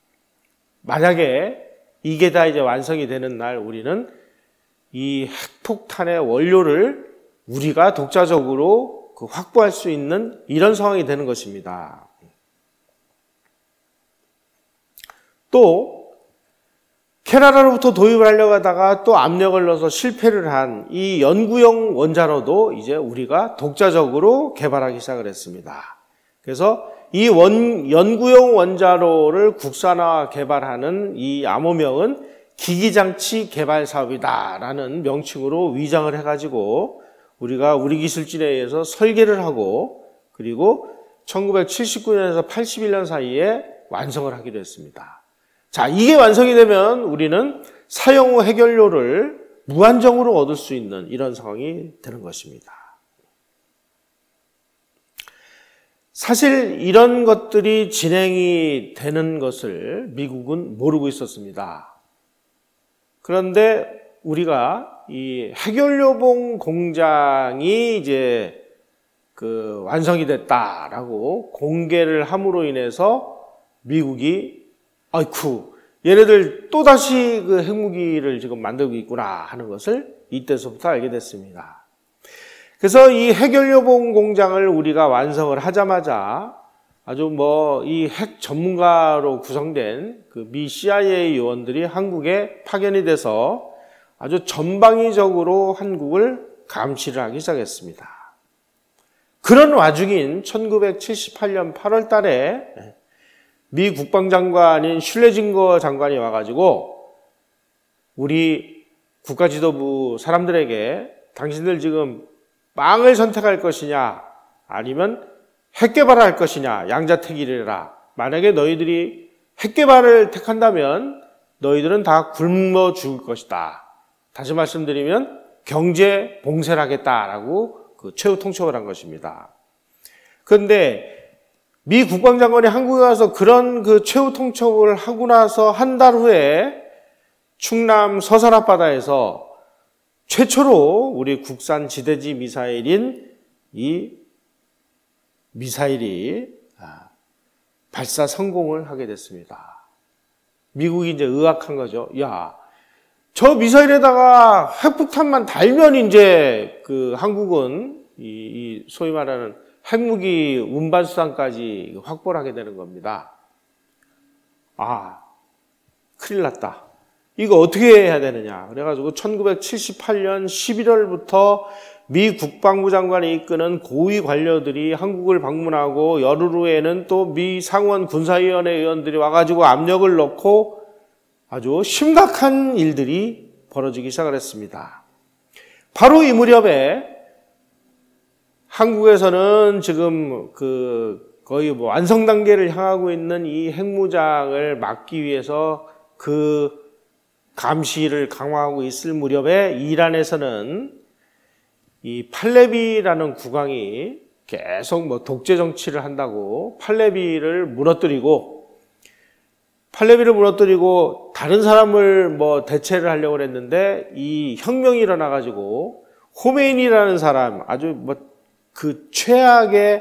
만약에 이게 다 이제 완성이 되는 날 우리는 이 핵폭탄의 원료를 우리가 독자적으로 그 확보할 수 있는 이런 상황이 되는 것입니다. 또 캐나다로부터 도입을 하려고 하다가 또 압력을 넣어서 실패를 한 이 연구용 원자로도 이제 우리가 독자적으로 개발하기 시작을 했습니다. 그래서 이 원, 연구용 원자로를 국산화 개발하는 이 암호명은 기기장치 개발 사업이다라는 명칭으로 위장을 해가지고 우리가 우리 기술진에 의해서 설계를 하고 그리고 천구백칠십구 년에서 팔십일 년 사이에 완성을 하기로 했습니다. 자, 이게 완성이 되면 우리는 사용 후 해결료를 무한정으로 얻을 수 있는 이런 상황이 되는 것입니다. 사실 이런 것들이 진행이 되는 것을 미국은 모르고 있었습니다. 그런데 우리가 이 해결료봉 공장이 이제 그 완성이 됐다라고 공개를 함으로 인해서 미국이 아이쿠 얘네들 또다시 그 핵무기를 지금 만들고 있구나 하는 것을 이때서부터 알게 됐습니다. 그래서 이 해결료봉 공장을 우리가 완성을 하자마자 아주 뭐 이 핵 전문가로 구성된 그 미 씨아이에이 요원들이 한국에 파견이 돼서 아주 전방위적으로 한국을 감시를 하기 시작했습니다. 그런 와중인 천구백칠십팔 년 팔월 달에 미 국방장관인 슐레징거 장관이 와가지고 우리 국가지도부 사람들에게 당신들 지금 빵을 선택할 것이냐 아니면 핵개발을 할 것이냐 양자택일이라. 만약에 너희들이 핵개발을 택한다면 너희들은 다 굶어 죽을 것이다. 다시 말씀드리면 경제 봉쇄를 하겠다라고 그 최후 통첩을 한 것입니다. 그런데 미 국방장관이 한국에 와서 그런 그 최후 통첩을 하고 나서 한 달 후에 충남 서산 앞바다에서 최초로 우리 국산 지대지 미사일인 이 미사일이 발사 성공을 하게 됐습니다. 미국이 이제 의학한 거죠. 야, 저 미사일에다가 핵폭탄만 달면 이제 그 한국은 이, 이 소위 말하는 핵무기 운반 수단까지 확보를 하게 되는 겁니다. 아, 큰일 났다. 이거 어떻게 해야 되느냐. 그래가지고 천구백칠십팔 년 십일월부터 미 국방부 장관이 이끄는 고위 관료들이 한국을 방문하고 열흘 후에는 또 미 상원 군사위원회 의원들이 와가지고 압력을 넣고 아주 심각한 일들이 벌어지기 시작을 했습니다. 바로 이 무렵에 한국에서는 지금 그 거의 뭐 완성 단계를 향하고 있는 이 핵무장을 막기 위해서 그 감시를 강화하고 있을 무렵에 이란에서는 이 팔레비라는 국왕이 계속 뭐 독재 정치를 한다고 팔레비를 무너뜨리고 팔레비를 무너뜨리고 다른 사람을 뭐 대체를 하려고 했는데 이 혁명이 일어나 가지고 호메인이라는 사람 아주 뭐 그 최악의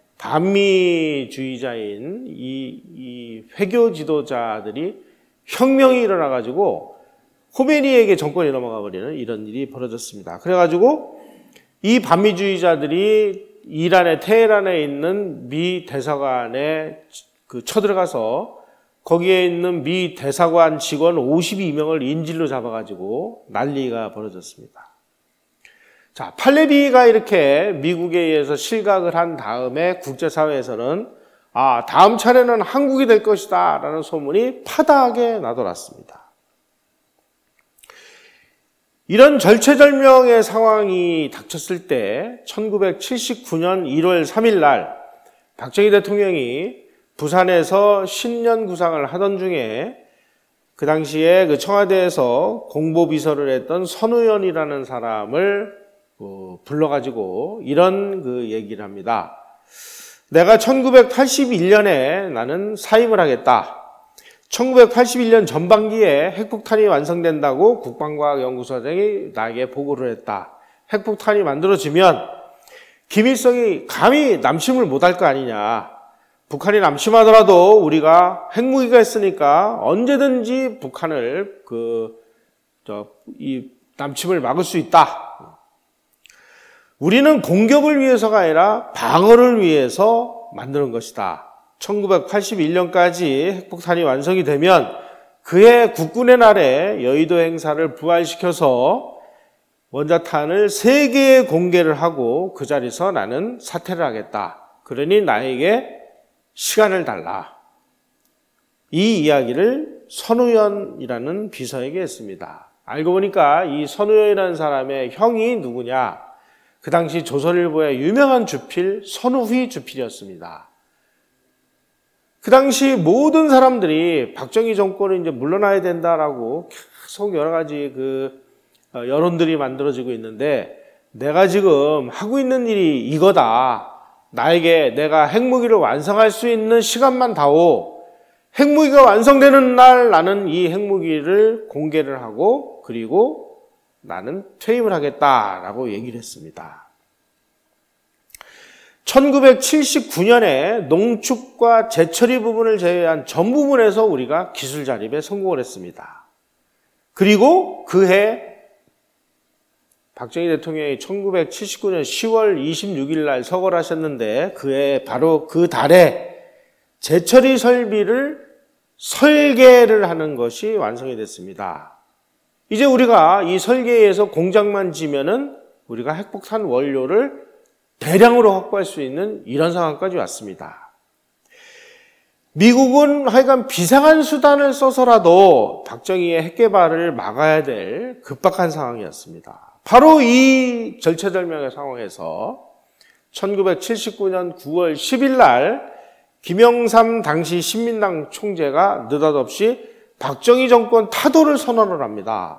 반미주의자인 이, 이 회교 지도자들이 혁명이 일어나 가지고 호메니에게 정권이 넘어가 버리는 이런 일이 벌어졌습니다. 그래가지고 이 반미주의자들이 이란의 테헤란에 있는 미 대사관에 그 쳐들어가서 거기에 있는 미 대사관 직원 오십이 명을 인질로 잡아가지고 난리가 벌어졌습니다. 자, 팔레비가 이렇게 미국에 의해서 실각을 한 다음에 국제사회에서는 아, 다음 차례는 한국이 될 것이다 라는 소문이 파다하게 나돌았습니다. 이런 절체절명의 상황이 닥쳤을 때 천구백칠십구 년 일월 삼일 날 박정희 대통령이 부산에서 신년 구상을 하던 중에 그 당시에 그 청와대에서 공보비서를 했던 선우연이라는 사람을 어, 불러가지고 이런 그 얘기를 합니다. 내가 천구백팔십일 년에 나는 사임을 하겠다. 천구백팔십일 년 전반기에 핵폭탄이 완성된다고 국방과학연구소장이 나에게 보고를 했다. 핵폭탄이 만들어지면 김일성이 감히 남심을 못할 거 아니냐. 북한이 남심하더라도 우리가 핵무기가 있으니까 언제든지 북한을 그, 저, 이 남침을 막을 수 있다. 우리는 공격을 위해서가 아니라 방어를 위해서 만드는 것이다. 천구백팔십일 년까지 핵폭탄이 완성이 되면 그해 국군의 날에 여의도 행사를 부활시켜서 원자탄을 세계에 공개를 하고 그 자리에서 나는 사퇴를 하겠다. 그러니 나에게 시간을 달라. 이 이야기를 선우연이라는 비서에게 했습니다. 알고 보니까 이 선우연이라는 사람의 형이 누구냐? 그 당시 조선일보의 유명한 주필 선우휘 주필이었습니다. 그 당시 모든 사람들이 박정희 정권은 이제 물러나야 된다라고 계속 여러 가지 그 여론들이 만들어지고 있는데 내가 지금 하고 있는 일이 이거다. 나에게 내가 핵무기를 완성할 수 있는 시간만 다오. 핵무기가 완성되는 날 나는 이 핵무기를 공개를 하고 그리고 나는 퇴임을 하겠다라고 얘기를 했습니다. 천구백칠십구 년에 농축과 재처리 부분을 제외한 전 부분에서 우리가 기술 자립에 성공을 했습니다. 그리고 그해 박정희 대통령이 천구백칠십구 년 시월 이십육일 날 서거를 하셨는데 그해 바로 그 달에 재처리 설비를 설계를 하는 것이 완성이 됐습니다. 이제 우리가 이 설계에서 공장만 지면은 우리가 핵폭탄 원료를 대량으로 확보할 수 있는 이런 상황까지 왔습니다. 미국은 하여간 비상한 수단을 써서라도 박정희의 핵개발을 막아야 될 급박한 상황이었습니다. 바로 이 절체절명의 상황에서 천구백칠십구 년 구월 십일 날 김영삼 당시 신민당 총재가 느닷없이 박정희 정권 타도를 선언을 합니다.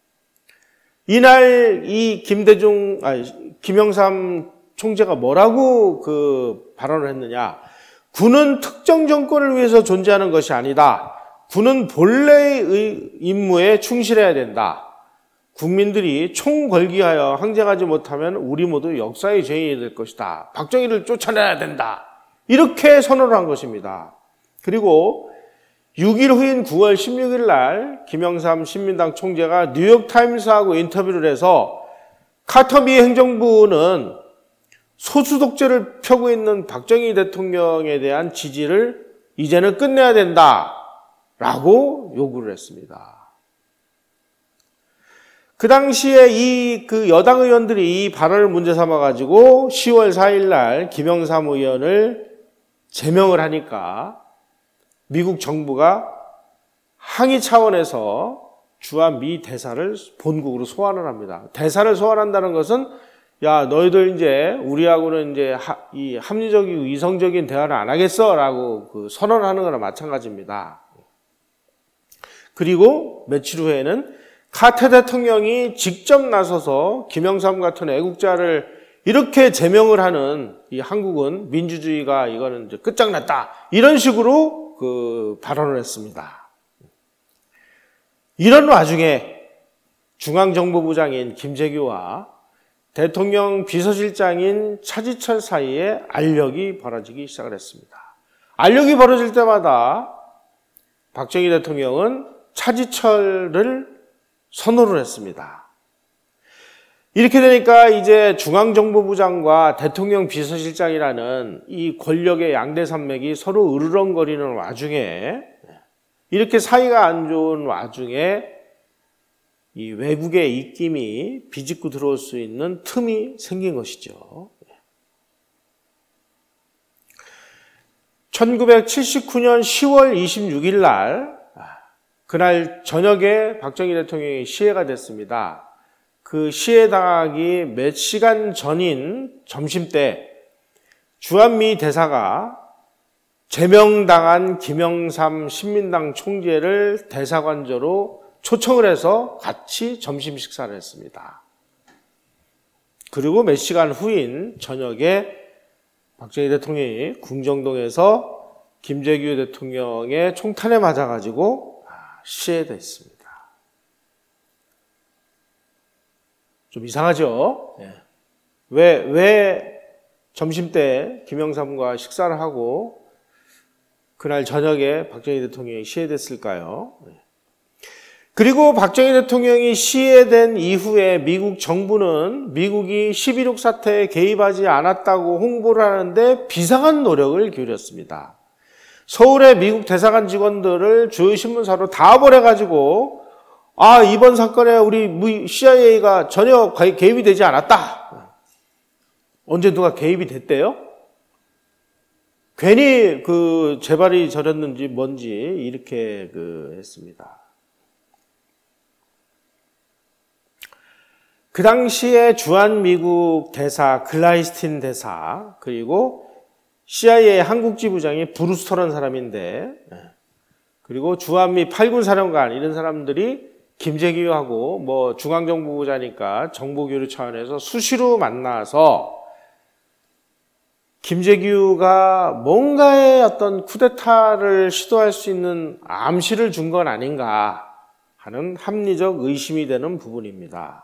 이날 이 김대중, 아니, 김영삼 총재가 뭐라고 그 발언을 했느냐. 군은 특정 정권을 위해서 존재하는 것이 아니다. 군은 본래의 임무에 충실해야 된다. 국민들이 총 걸기하여 항쟁하지 못하면 우리 모두 역사의 죄인이 될 것이다. 박정희를 쫓아내야 된다. 이렇게 선언을 한 것입니다. 그리고 육 일 후인 구월 십육일 날 김영삼 신민당 총재가 뉴욕타임스하고 인터뷰를 해서 카터 미 행정부는 소수 독재를 펴고 있는 박정희 대통령에 대한 지지를 이제는 끝내야 된다라고 요구를 했습니다. 그 당시에 이 그 여당 의원들이 이 발언을 문제 삼아 가지고 시월 사일 날 김영삼 의원을 제명을 하니까 미국 정부가 항의 차원에서 주한 미 대사를 본국으로 소환을 합니다. 대사를 소환한다는 것은 야 너희들 이제 우리하고는 이제 하, 이 합리적이고 이성적인 대화를 안 하겠어라고 그 선언하는 거나 마찬가지입니다. 그리고 며칠 후에는 카터 대통령이 직접 나서서 김영삼 같은 애국자를 이렇게 제명을 하는 이 한국은 민주주의가 이거는 이제 끝장났다. 이런 식으로 그 발언을 했습니다. 이런 와중에 중앙정보부장인 김재규와 대통령 비서실장인 차지철 사이에 알력이 벌어지기 시작을 했습니다. 알력이 벌어질 때마다 박정희 대통령은 차지철을 선호를 했습니다. 이렇게 되니까 이제 중앙정보부장과 대통령 비서실장이라는 이 권력의 양대 산맥이 서로 으르렁거리는 와중에 이렇게 사이가 안 좋은 와중에 이 외국의 입김이 비집고 들어올 수 있는 틈이 생긴 것이죠. 천구백칠십구 년 시월 이십육일 날 그날 저녁에 박정희 대통령이 시해가 됐습니다. 그 시해당하기 몇 시간 전인 점심때 주한미 대사가 제명당한 김영삼 신민당 총재를 대사관저로 초청을 해서 같이 점심 식사를 했습니다. 그리고 몇 시간 후인 저녁에 박정희 대통령이 궁정동에서 김재규 대통령의 총탄에 맞아가지고 시해됐습니다. 좀 이상하죠? 왜, 왜 점심때 김영삼과 식사를 하고 그날 저녁에 박정희 대통령이 시해됐을까요? 그리고 박정희 대통령이 시해된 이후에 미국 정부는 미국이 십일육 사태에 개입하지 않았다고 홍보를 하는데 비상한 노력을 기울였습니다. 서울의 미국 대사관 직원들을 주요 신문사로 다 보내가지고 아, 이번 사건에 우리 씨아이에이가 전혀 개입이 되지 않았다. 언제 누가 개입이 됐대요? 괜히 그 재발이 저렸는지 뭔지 이렇게 그 했습니다. 그 당시에 주한미국 대사 글라이스틴 대사 그리고 씨아이에이 한국지부장이 브루스터라는 사람인데 그리고 주한미 팔군 사령관 이런 사람들이 김재규하고 뭐 중앙정보부자니까 정보교류 차원에서 수시로 만나서 김재규가 뭔가의 어떤 쿠데타를 시도할 수 있는 암시를 준 건 아닌가 하는 합리적 의심이 되는 부분입니다.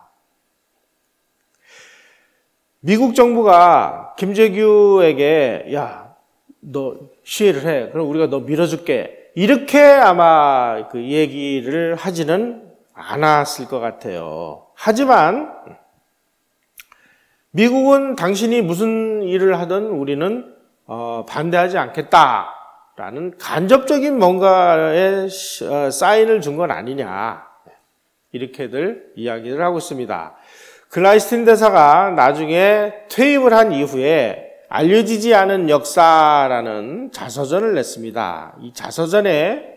미국 정부가 김재규에게 야, 너 시해를 해. 그럼 우리가 너 밀어줄게. 이렇게 아마 그 얘기를 하지는 않았을 것 같아요. 하지만 미국은 당신이 무슨 일을 하든 우리는 어, 반대하지 않겠다라는 간접적인 뭔가의 사인을 준 건 아니냐 이렇게들 이야기를 하고 있습니다. 글라이스틴 대사가 나중에 퇴임을 한 이후에 알려지지 않은 역사라는 자서전을 냈습니다. 이 자서전에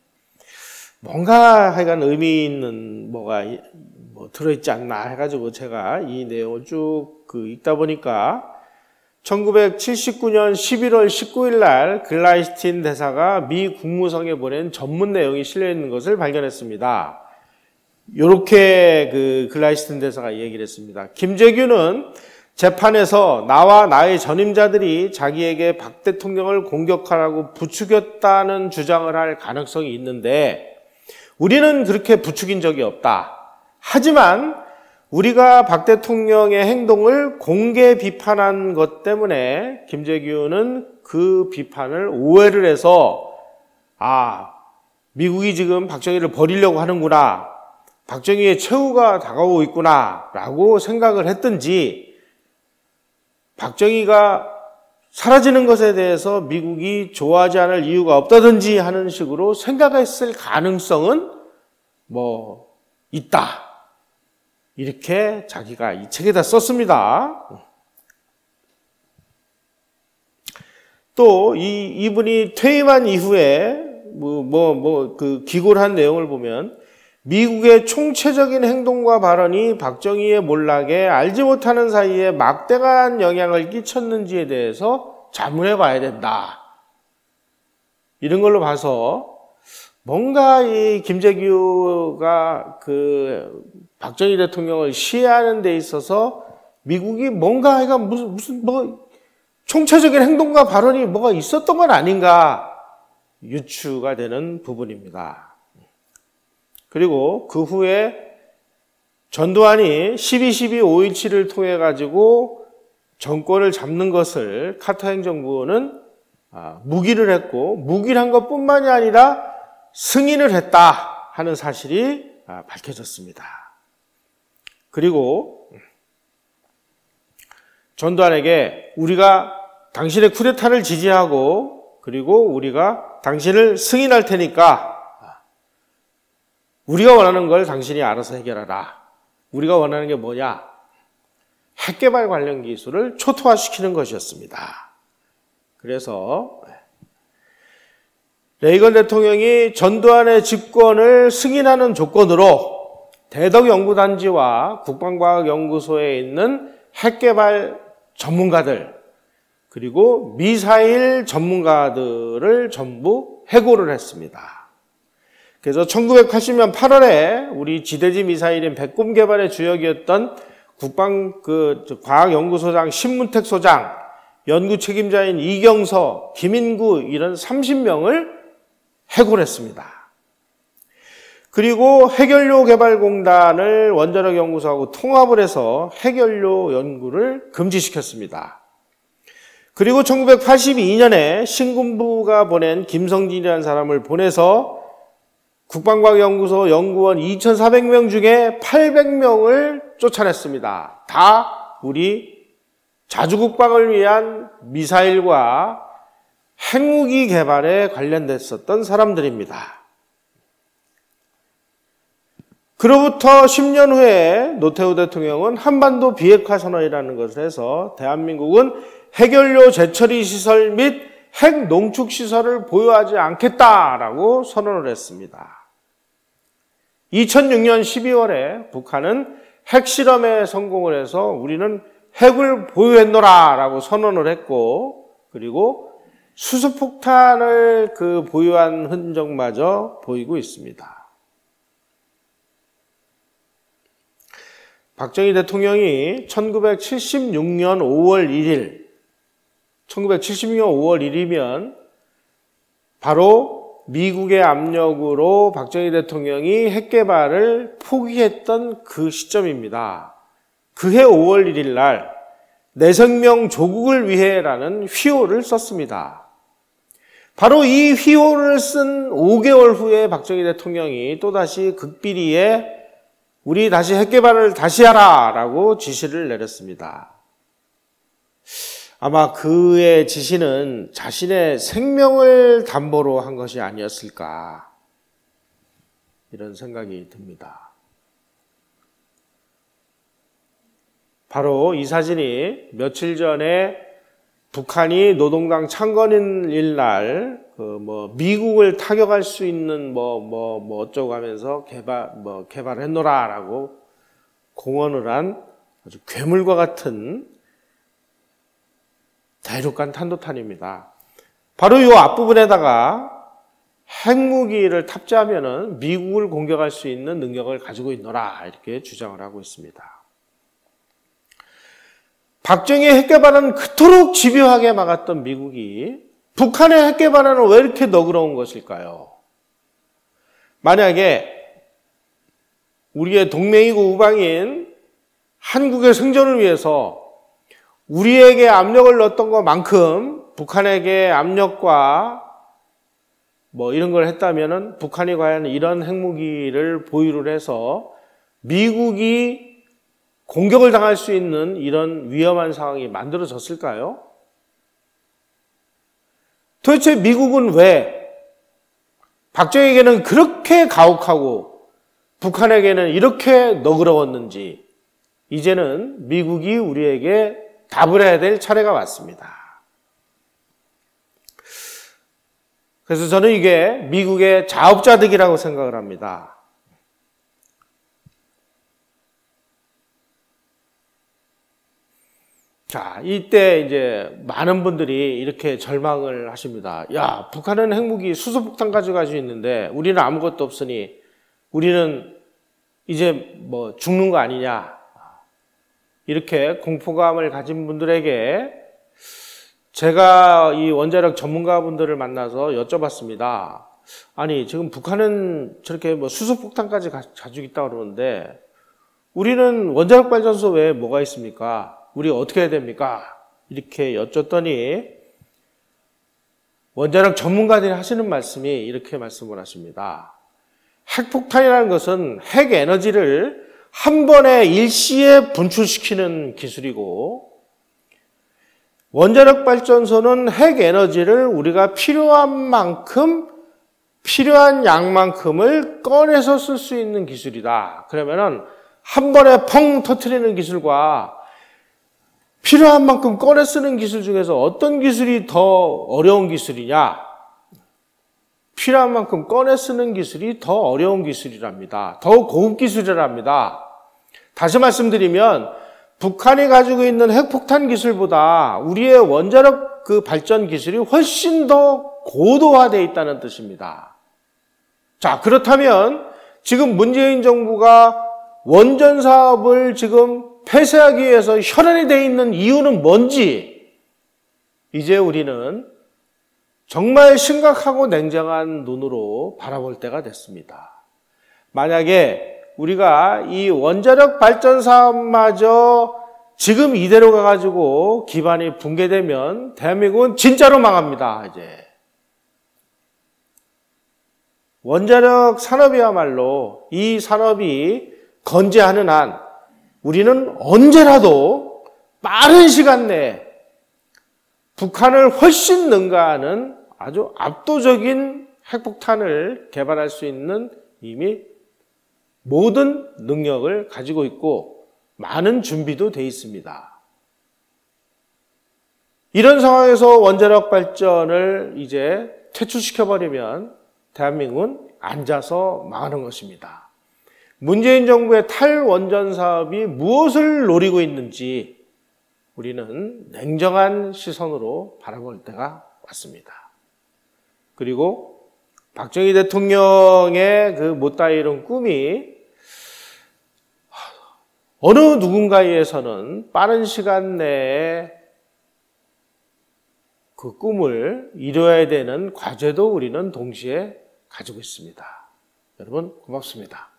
뭔가 하여간 의미 있는 뭐가 뭐 들어있지 않나 해가지고 제가 이 내용을 쭉 그 읽다 보니까 천구백칠십구 년 십일월 십구일 날 글라이스틴 대사가 미 국무성에 보낸 전문 내용이 실려 있는 것을 발견했습니다. 이렇게 그 글라이스틴 대사가 얘기를 했습니다. 김재규는 재판에서 나와 나의 전임자들이 자기에게 박 대통령을 공격하라고 부추겼다는 주장을 할 가능성이 있는데 우리는 그렇게 부추긴 적이 없다. 하지만 우리가 박 대통령의 행동을 공개 비판한 것 때문에 김재규는 그 비판을 오해를 해서 아, 미국이 지금 박정희를 버리려고 하는구나. 박정희의 최후가 다가오고 있구나 라고 생각을 했든지 박정희가 사라지는 것에 대해서 미국이 좋아하지 않을 이유가 없다든지 하는 식으로 생각했을 가능성은 뭐 있다. 이렇게 자기가 이 책에다 썼습니다. 또 이 이분이 퇴임한 이후에 뭐 뭐 뭐 그 기고를 한 내용을 보면 미국의 총체적인 행동과 발언이 박정희의 몰락에 알지 못하는 사이에 막대한 영향을 끼쳤는지에 대해서 자문해 봐야 된다. 이런 걸로 봐서 뭔가 이 김재규가 그 박정희 대통령을 시해하는 데 있어서 미국이 뭔가 하여간 무슨 무슨 뭐 총체적인 행동과 발언이 뭐가 있었던 건 아닌가 유추가 되는 부분입니다. 그리고 그 후에 전두환이 십이 십이 오일칠을 통해 가지고 정권을 잡는 것을 카터 행정부는 묵인을 했고 묵인한 것뿐만이 아니라 승인을 했다 하는 사실이 밝혀졌습니다. 그리고 전두환에게 우리가 당신의 쿠데타를 지지하고 그리고 우리가 당신을 승인할 테니까 우리가 원하는 걸 당신이 알아서 해결하라. 우리가 원하는 게 뭐냐? 핵개발 관련 기술을 초토화시키는 것이었습니다. 그래서 레이건 대통령이 전두환의 집권을 승인하는 조건으로 대덕연구단지와 국방과학연구소에 있는 핵개발 전문가들 그리고 미사일 전문가들을 전부 해고를 했습니다. 그래서 천구백팔십 년 팔월에 우리 지대지 미사일인 백곰 개발의 주역이었던 국방 그 과학연구소장 신문택 소장, 연구 책임자인 이경서, 김인구 이런 삼십 명을 해고를 했습니다. 그리고 핵연료 개발공단을 원자력 연구소하고 통합을 해서 핵연료 연구를 금지시켰습니다. 그리고 천구백팔십이 년에 신군부가 보낸 김성진이라는 사람을 보내서 국방과학연구소 연구원 이천사백 명 중에 팔백 명을 쫓아냈습니다. 다 우리 자주국방을 위한 미사일과 핵무기 개발에 관련됐었던 사람들입니다. 그로부터 십 년 후에 노태우 대통령은 한반도 비핵화 선언이라는 것을 해서 대한민국은 핵연료 재처리 시설 및 핵 농축 시설을 보유하지 않겠다라고 선언을 했습니다. 이천육 년 십이월에 북한은 핵실험에 성공을 해서 우리는 핵을 보유했노라라고 선언을 했고, 그리고 수소폭탄을 그 보유한 흔적마저 보이고 있습니다. 박정희 대통령이 천구백칠십육 년 오월 일일, 천구백칠십육 년 오월 일이면 바로 미국의 압력으로 박정희 대통령이 핵개발을 포기했던 그 시점입니다. 그해 오월 일일 날 내 생명 조국을 위해라는 휘호를 썼습니다. 바로 이 휘호를 쓴 오 개월 후에 박정희 대통령이 또다시 극비리에 우리 다시 핵개발을 다시 하라라고 지시를 내렸습니다. 아마 그의 지시는 자신의 생명을 담보로 한 것이 아니었을까, 이런 생각이 듭니다. 바로 이 사진이 며칠 전에 북한이 노동당 창건일 날 그 뭐 미국을 타격할 수 있는 뭐 뭐 뭐 어쩌고 하면서 개발 뭐 개발했노라라고 공언을 한 아주 괴물과 같은 대륙간 탄도탄입니다. 바로 이 앞부분에다가 핵무기를 탑재하면은 미국을 공격할 수 있는 능력을 가지고 있노라, 이렇게 주장을 하고 있습니다. 박정희의 핵개발은 그토록 집요하게 막았던 미국이 북한의 핵개발은 왜 이렇게 너그러운 것일까요? 만약에 우리의 동맹이고 우방인 한국의 생존을 위해서 우리에게 압력을 넣었던 것만큼 북한에게 압력과 뭐 이런 걸 했다면은 북한이 과연 이런 핵무기를 보유를 해서 미국이 공격을 당할 수 있는 이런 위험한 상황이 만들어졌을까요? 도대체 미국은 왜 박정희에게는 그렇게 가혹하고 북한에게는 이렇게 너그러웠는지, 이제는 미국이 우리에게 답을 해야 될 차례가 왔습니다. 그래서 저는 이게 미국의 자업자득이라고 생각을 합니다. 자, 이때 이제 많은 분들이 이렇게 절망을 하십니다. 야, 북한은 핵무기 수소폭탄 가지고 있는데 우리는 아무것도 없으니 우리는 이제 뭐 죽는 거 아니냐. 이렇게 공포감을 가진 분들에게 제가 이 원자력 전문가분들을 만나서 여쭤봤습니다. 아니, 지금 북한은 저렇게 뭐 수소폭탄까지 가지고 있다고 그러는데 우리는 원자력 발전소 외에 뭐가 있습니까? 우리 어떻게 해야 됩니까? 이렇게 여쭸더니 원자력 전문가들이 하시는 말씀이 이렇게 말씀을 하십니다. 핵폭탄이라는 것은 핵 에너지를 한 번에 일시에 분출시키는 기술이고, 원자력 발전소는 핵 에너지를 우리가 필요한 만큼, 필요한 양만큼을 꺼내서 쓸 수 있는 기술이다. 그러면은 한 번에 펑 터트리는 기술과 필요한 만큼 꺼내 쓰는 기술 중에서 어떤 기술이 더 어려운 기술이냐? 필요한 만큼 꺼내 쓰는 기술이 더 어려운 기술이랍니다. 더 고급 기술이랍니다. 다시 말씀드리면 북한이 가지고 있는 핵폭탄 기술보다 우리의 원자력 그 발전 기술이 훨씬 더 고도화되어 있다는 뜻입니다. 자, 그렇다면 지금 문재인 정부가 원전 사업을 지금 폐쇄하기 위해서 혈안이 되어 있는 이유는 뭔지 이제 우리는 정말 심각하고 냉정한 눈으로 바라볼 때가 됐습니다. 만약에 우리가 이 원자력 발전 사업마저 지금 이대로 가가지고 기반이 붕괴되면 대한민국은 진짜로 망합니다, 이제. 원자력 산업이야말로 이 산업이 건재하는 한 우리는 언제라도 빠른 시간 내에 북한을 훨씬 능가하는 아주 압도적인 핵폭탄을 개발할 수 있는 이미 모든 능력을 가지고 있고 많은 준비도 돼 있습니다. 이런 상황에서 원자력 발전을 이제 퇴출시켜버리면 대한민국은 앉아서 망하는 것입니다. 문재인 정부의 탈원전 사업이 무엇을 노리고 있는지 우리는 냉정한 시선으로 바라볼 때가 왔습니다. 그리고 박정희 대통령의 그 못다 이룬 꿈이 어느 누군가에서는 빠른 시간 내에 그 꿈을 이루어야 되는 과제도 우리는 동시에 가지고 있습니다. 여러분 고맙습니다.